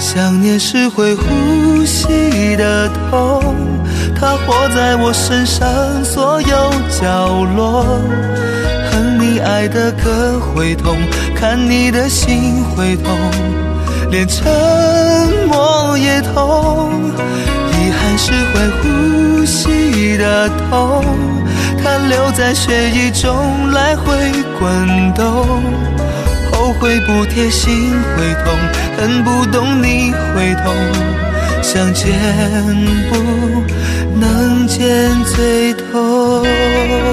想念是会呼吸的痛，它活在我身上所有角落。恨你爱的歌会痛，看你的心会痛，连沉默也痛。遗憾是会呼吸的痛，它留在血液中来回滚动。后悔不贴心会痛，恨不懂你会痛，相见不能见最痛。